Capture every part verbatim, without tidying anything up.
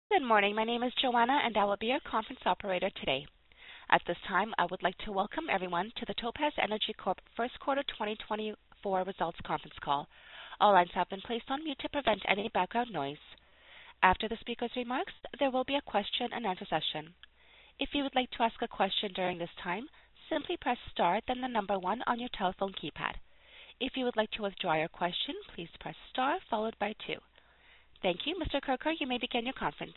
Good morning. My name is Joanna, and I will be your conference operator today. At this time, I would like to welcome everyone to the Topaz Energy Corp First Quarter twenty twenty-four Results Conference Call. All lines have been placed on mute to prevent any background noise. After the speaker's remarks, there will be a question-and-answer session. If you would like to ask a question during this time, simply press star, then the number one on your telephone keypad. If you would like to withdraw your question, please press star followed by two. Thank you. Mister Kirker, you may begin your conference.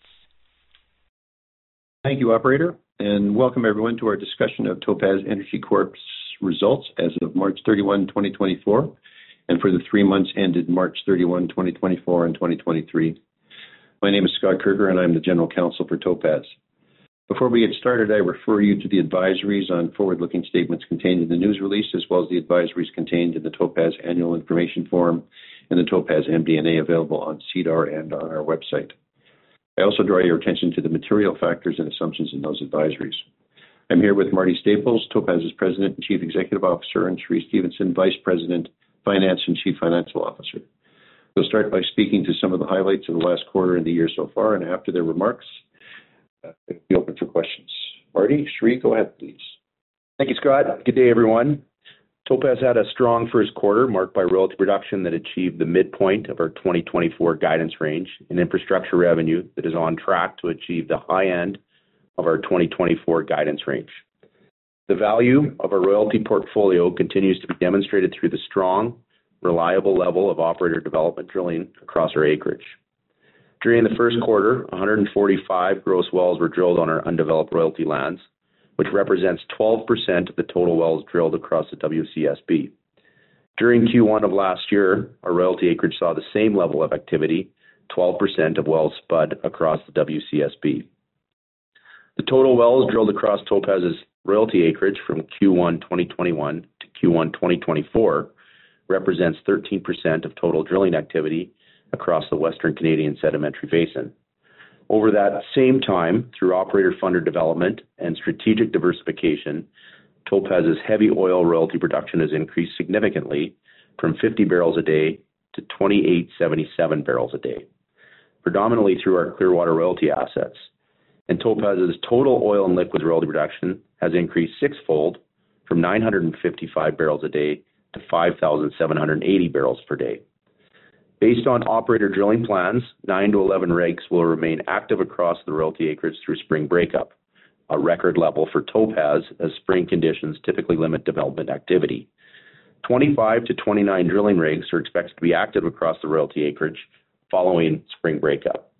Thank you, operator, and welcome everyone to our discussion of Topaz Energy Corp's results as of March thirty-first, twenty twenty-four, and for the three months ended March thirty-first, twenty twenty-four and twenty twenty-three. My name is Scott Kirker, and I'm the General Counsel for Topaz. Before we get started, I refer you to the advisories on forward-looking statements contained in the news release, as well as the advisories contained in the Topaz Annual Information Form and the Topaz M D and A available on SEDAR and on our website. I also draw your attention to the material factors and assumptions in those advisories. I'm here with Marty Staples, Topaz's President and Chief Executive Officer, and Cheree Stephenson, Vice President, Finance and Chief Financial Officer. We'll start by speaking to some of the highlights of the last quarter and the year so far, and after their remarks, uh, we'll be open for questions. Marty, Cheree, go ahead, please. Thank you, Scott. Good day, everyone. Topaz had a strong first quarter marked by royalty production that achieved the midpoint of our twenty twenty-four guidance range and infrastructure revenue that is on track to achieve the high end of our twenty twenty-four guidance range. The value of our royalty portfolio continues to be demonstrated through the strong, reliable level of operator development drilling across our acreage. During the first quarter, one hundred forty-five gross wells were drilled on our undeveloped royalty lands, which represents twelve percent of the total wells drilled across the W C S B. During Q one of last year, our royalty acreage saw the same level of activity, twelve percent of wells spud across the W C S B. The total wells drilled across Topaz's royalty acreage from Q one twenty twenty-one to Q one twenty twenty-four represents thirteen percent of total drilling activity across the Western Canadian Sedimentary Basin. Over that same time, through operator-funded development and strategic diversification, Topaz's heavy oil royalty production has increased significantly from fifty barrels a day to twenty-eight seventy-seven barrels a day, predominantly through our Clearwater royalty assets. And Topaz's total oil and liquids royalty production has increased sixfold from nine hundred fifty-five barrels a day to five thousand seven hundred eighty barrels per day. Based on operator drilling plans, nine to eleven rigs will remain active across the royalty acreage through spring breakup, a record level for Topaz as spring conditions typically limit development activity. twenty-five to twenty-nine drilling rigs are expected to be active across the royalty acreage following spring breakup.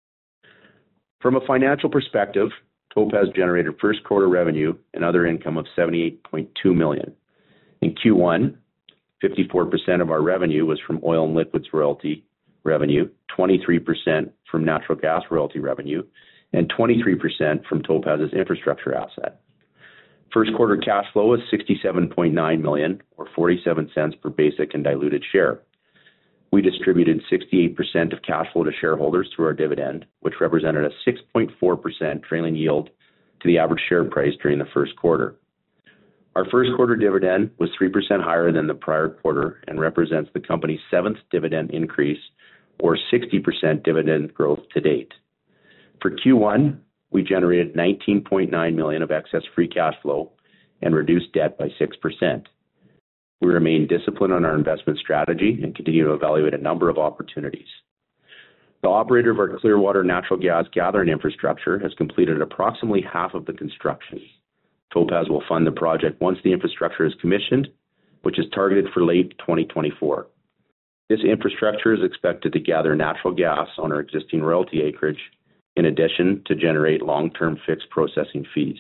From a financial perspective, Topaz generated first quarter revenue and other income of seventy-eight point two million dollars. In Q one, fifty-four percent of our revenue was from oil and liquids royalty revenue, twenty-three percent from natural gas royalty revenue, and twenty-three percent from Topaz's infrastructure asset. First quarter cash flow was sixty-seven point nine million dollars, or forty-seven cents per basic and diluted share. We distributed sixty-eight percent of cash flow to shareholders through our dividend, which represented a six point four percent trailing yield to the average share price during the first quarter. Our first quarter dividend was three percent higher than the prior quarter and represents the company's seventh dividend increase, or sixty percent dividend growth to date. For Q one, we generated nineteen point nine million dollars of excess free cash flow and reduced debt by six percent. We remain disciplined on our investment strategy and continue to evaluate a number of opportunities. The operator of our Clearwater natural gas gathering infrastructure has completed approximately half of the construction. Topaz will fund the project once the infrastructure is commissioned, which is targeted for late twenty twenty-four. This infrastructure is expected to gather natural gas on our existing royalty acreage, in addition to generate long-term fixed processing fees.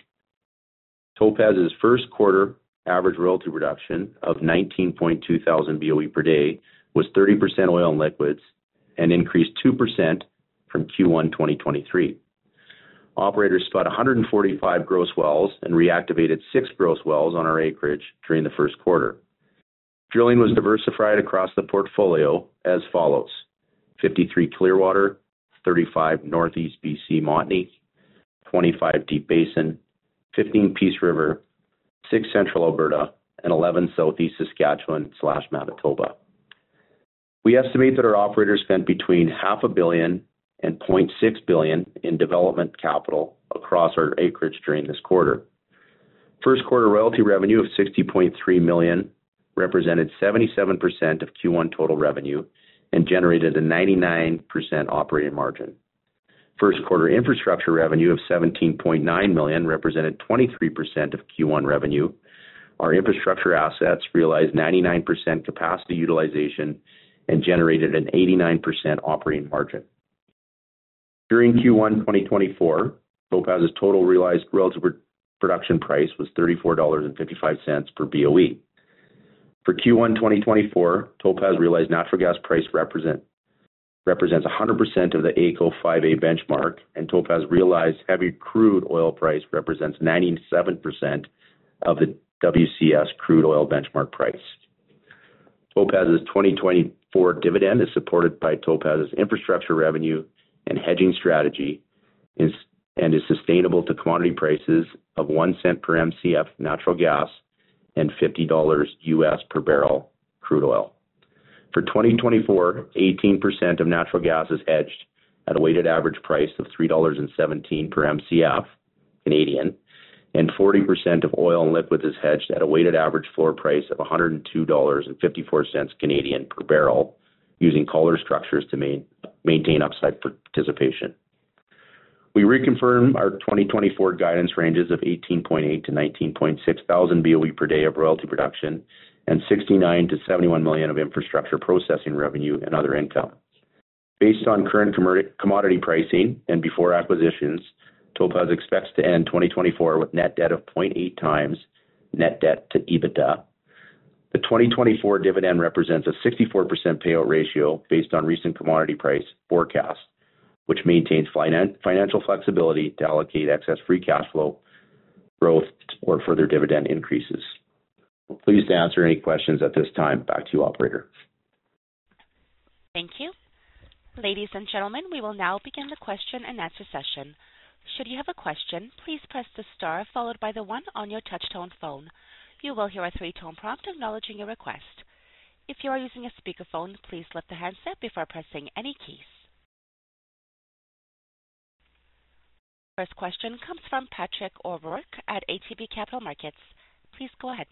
Topaz's first quarter average royalty production of nineteen point two thousand B O E per day was thirty percent oil and liquids and increased two percent from Q one twenty twenty-three. Operators spud one hundred forty-five gross wells and reactivated six gross wells on our acreage during the first quarter. Drilling was diversified across the portfolio as follows: fifty-three Clearwater, thirty-five Northeast B C Montney, twenty-five Deep Basin, fifteen Peace River, six Central Alberta, and eleven Southeast Saskatchewan slash Manitoba. We estimate that our operators spent between half a billion and zero point six billion dollars in development capital across our acreage during this quarter. First quarter royalty revenue of sixty point three million dollars represented seventy-seven percent of Q one total revenue and generated a ninety-nine percent operating margin. First quarter infrastructure revenue of seventeen point nine million dollars represented twenty-three percent of Q one revenue. Our infrastructure assets realized ninety-nine percent capacity utilization and generated an eighty-nine percent operating margin. During Q one twenty twenty-four, Topaz's total realized royalty production price was thirty-four dollars and fifty-five cents per B O E. For Q one twenty twenty-four, Topaz realized natural gas price represent, represents one hundred percent of the A E C O five A benchmark, and Topaz realized heavy crude oil price represents ninety-seven percent of the W C S crude oil benchmark price. Topaz's twenty twenty-four dividend is supported by Topaz's infrastructure revenue and hedging strategy and is sustainable to commodity prices of one cent per M C F natural gas and fifty dollars U S per barrel crude oil. For twenty twenty-four, eighteen percent of natural gas is hedged at a weighted average price of three dollars and seventeen cents per M C F Canadian, and forty percent of oil and liquids is hedged at a weighted average floor price of one hundred two dollars and fifty-four cents Canadian per barrel, using collar structures to main, maintain upside participation. We reconfirm our twenty twenty-four guidance ranges of eighteen point eight to nineteen point six thousand B O E per day of royalty production and sixty-nine to seventy-one million of infrastructure processing revenue and other income. Based on current commodity pricing and before acquisitions, Topaz expects to end twenty twenty-four with net debt of zero point eight times net debt to EBITDA. The twenty twenty-four dividend represents a sixty-four percent payout ratio based on recent commodity price forecasts, which maintains finan- financial flexibility to allocate excess free cash flow growth or further dividend increases. We're pleased to answer any questions at this time. Back to you, operator. Thank you. Ladies and gentlemen, we will now begin the question and answer session. Should you have a question, please press the star followed by the one on your touch-tone phone. You will hear a three-tone prompt acknowledging your request. If you are using a speakerphone, please lift the handset before pressing any keys. First question comes from Patrick O'Rourke at A T B Capital Markets. Please go ahead.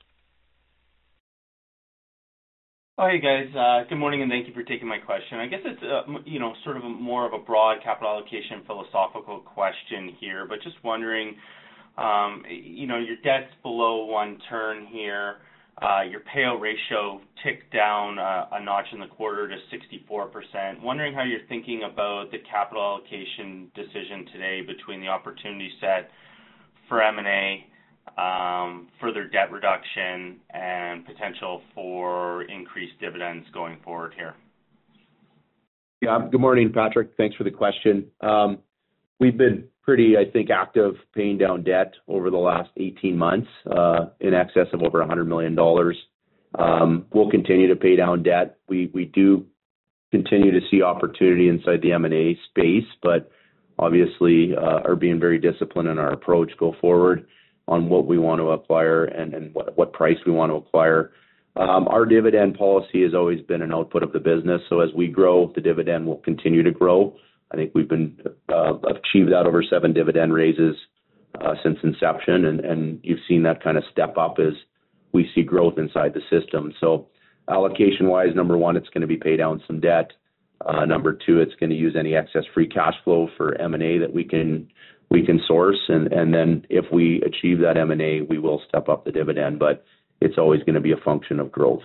Hi, guys. Uh, good morning, and thank you for taking my question. I guess it's, uh, you know, sort of a more of a broad capital allocation philosophical question here, but just wondering, um, you know, your debt's below one turn here. Uh, your payout ratio ticked down uh, a notch in the quarter to sixty-four percent. Wondering how you're thinking about the capital allocation decision today between the opportunity set for M and A, um, further debt reduction, and potential for increased dividends going forward here. Yeah, good morning, Patrick. Thanks for the question. Um, we've been pretty, I think, active paying down debt over the last eighteen months, uh, in excess of over one hundred million dollars. Um, we'll continue to pay down debt. We we do continue to see opportunity inside the M and A space, but obviously uh, are being very disciplined in our approach go forward on what we want to acquire and, and what, what price we want to acquire. Um, our dividend policy has always been an output of the business, so as we grow, the dividend will continue to grow. I think we've been uh, achieved that over seven dividend raises uh, since inception, and, and you've seen that kind of step up as we see growth inside the system. So allocation-wise, number one, it's going to be pay down some debt. Uh, number two, it's going to use any excess free cash flow for M and A that we can we can source, and, and then if we achieve that M and A, we will step up the dividend, but it's always going to be a function of growth.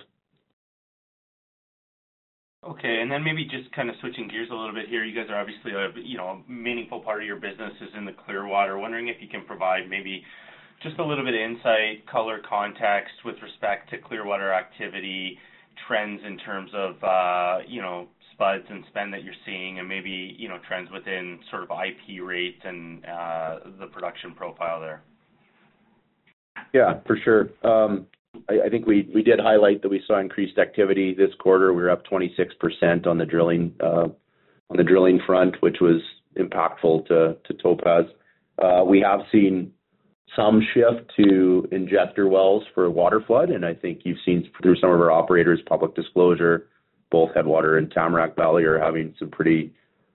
Okay, and then maybe just kind of switching gears a little bit here. You guys are obviously a you know a meaningful part of your business is in the Clearwater. Wondering if you can provide maybe just a little bit of insight, color, context with respect to Clearwater activity, trends in terms of uh, you know spuds and spend that you're seeing, and maybe you know trends within sort of I P rates and uh, the production profile there. Yeah, for sure. Um, I think we, we did highlight that we saw increased activity this quarter. We were up twenty-six percent on the drilling uh, on the drilling front, which was impactful to, to Topaz. Uh, we have seen some shift to injector wells for water flood, and I think you've seen through some of our operators' public disclosure, both Headwater and Tamarack Valley are having some pretty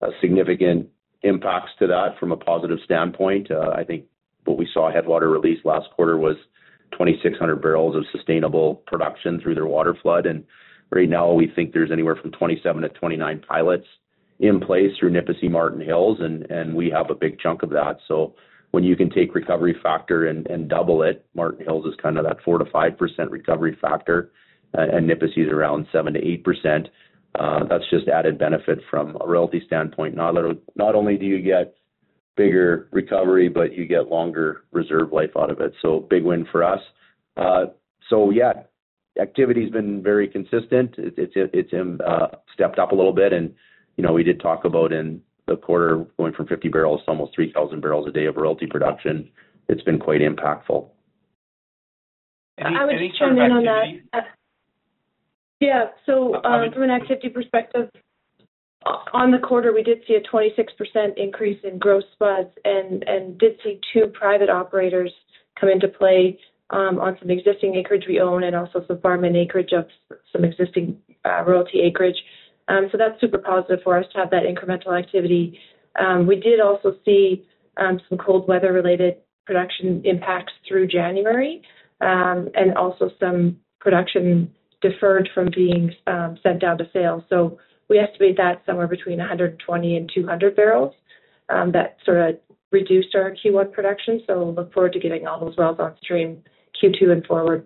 uh, significant impacts to that from a positive standpoint. Uh, I think what we saw Headwater release last quarter was twenty-six hundred barrels of sustainable production through their water flood. And right now we think there's anywhere from twenty-seven to twenty-nine pilots in place through Nipisi Martin Hills, and, and we have a big chunk of that. So when you can take recovery factor and, and double it, Martin Hills is kind of that four to five percent recovery factor, uh, and Nipisi is around seven to eight percent. Uh, that's just added benefit from a royalty standpoint. Not, not only do you get bigger recovery, but you get longer reserve life out of it. So big win for us. Uh, so yeah, activity's been very consistent. It, it's it's uh, stepped up a little bit, and you know we did talk about in the quarter going from fifty barrels to almost three thousand barrels a day of royalty production. It's been quite impactful. Any, I would any just sort chime of in on activity? that. Uh, yeah, so I um, would- from an activity perspective, on the quarter, we did see a twenty-six percent increase in gross spuds and, and did see two private operators come into play um, on some existing acreage we own and also some farm-in acreage of some existing uh, royalty acreage. Um, so that's super positive for us to have that incremental activity. Um, we did also see um, some cold weather-related production impacts through January, um, and also some production deferred from being um, sent down to sales. So we estimate that somewhere between one hundred twenty and two hundred barrels. Um, that sort of reduced our Q one production. So look forward to getting all those wells on stream Q two and forward.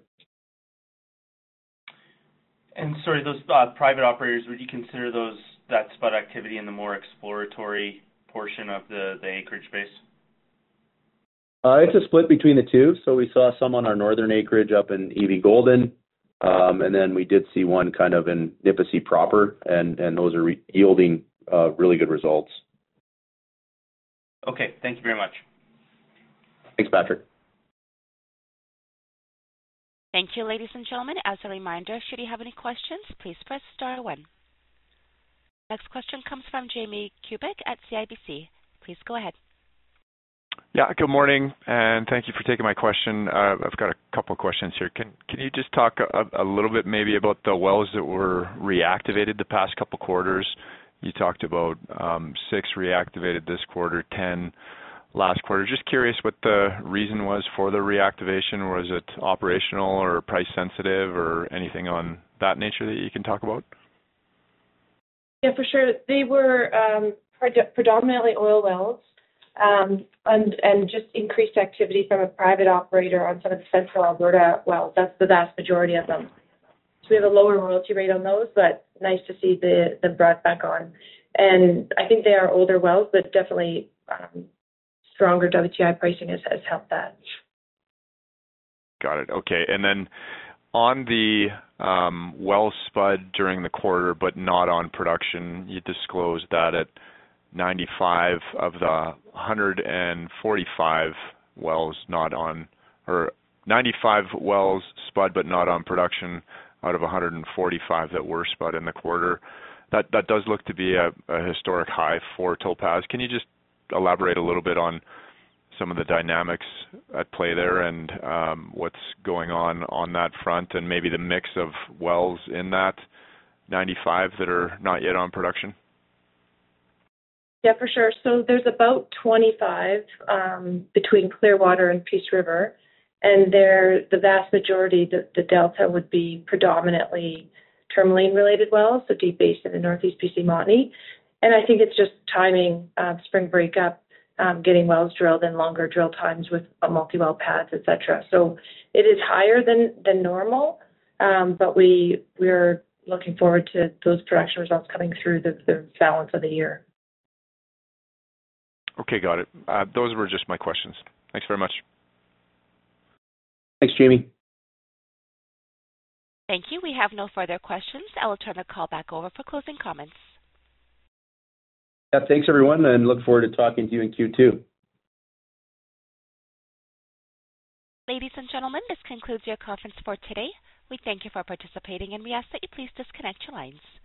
And sorry, those uh, private operators, would you consider those that spud activity in the more exploratory portion of the, the acreage base? Uh, it's a split between the two. So we saw some on our northern acreage up in E V Golden, um, and then we did see one kind of in Nipisi proper, and, and those are re- yielding uh, really good results. Okay, thank you very much. Thanks, Patrick. Thank you, ladies and gentlemen. As a reminder, should you have any questions, please press star one. Next question comes from Jamie Kubik at C I B C. Please go ahead. Yeah, good morning, and thank you for taking my question. Uh, I've got a couple of questions here. Can can you just talk a, a little bit maybe about the wells that were reactivated the past couple quarters? You talked about um, six reactivated this quarter, ten last quarter. Just curious what the reason was for the reactivation. Was it operational or price sensitive or anything on that nature that you can talk about? Yeah, for sure. They were um, pred- predominantly oil wells. Um, and, and just increased activity from a private operator on some of the central Alberta wells. That's the vast majority of them. So we have a lower royalty rate on those, but nice to see the, the brought back on. And I think they are older wells, but definitely um, stronger W T I pricing has, has helped that. Got it. Okay. And then on the um, well spud during the quarter, but not on production, you disclosed that at ninety-five of the one hundred forty-five wells not on, or ninety-five wells spud but not on production out of one hundred forty-five that were spud in the quarter. That that does look to be a, a historic high for Topaz. Can you just elaborate a little bit on some of the dynamics at play there and um, what's going on on that front, and maybe the mix of wells in that ninety-five that are not yet on production? Yeah, for sure. So there's about twenty-five um, between Clearwater and Peace River, and they're the vast majority, the, the delta would be predominantly tourmaline-related wells, so Deep Basin and Northeast B C Montney. And I think it's just timing, uh, spring breakup, um, getting wells drilled and longer drill times with uh, multi-well pads, et cetera. So it is higher than than normal, um, but we we're looking forward to those production results coming through the, the balance of the year. Okay, got it. Uh, those were just my questions. Thanks very much. Thanks, Jamie. Thank you. We have no further questions. I will turn the call back over for closing comments. Yeah, thanks, everyone, and look forward to talking to you in Q two. Ladies and gentlemen, this concludes your conference for today. We thank you for participating, and we ask that you please disconnect your lines.